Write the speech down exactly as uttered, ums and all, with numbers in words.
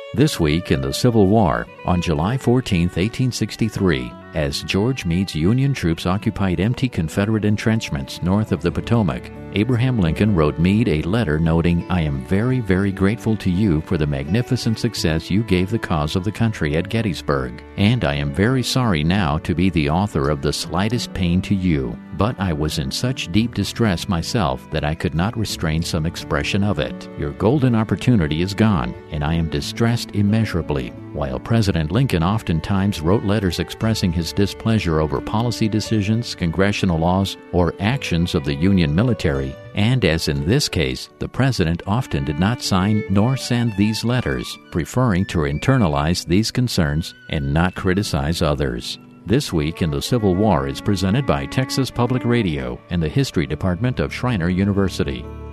This week in the Civil War, on July fourteenth, eighteen sixty-three, as George Meade's Union troops occupied empty Confederate entrenchments north of the Potomac, Abraham Lincoln wrote Meade a letter noting, "I am very, very grateful to you for the magnificent success you gave the cause of the country at Gettysburg, and I am very sorry now to be the author of the slightest pain to you. But I was in such deep distress myself that I could not restrain some expression of it. Your golden opportunity is gone, and I am distressed immeasurably." While President Lincoln oftentimes wrote letters expressing his displeasure over policy decisions, congressional laws, or actions of the Union military, and as in this case, the President often did not sign nor send these letters, preferring to internalize these concerns and not criticize others. This Week in the Civil War is presented by Texas Public Radio and the History Department of Schreiner University.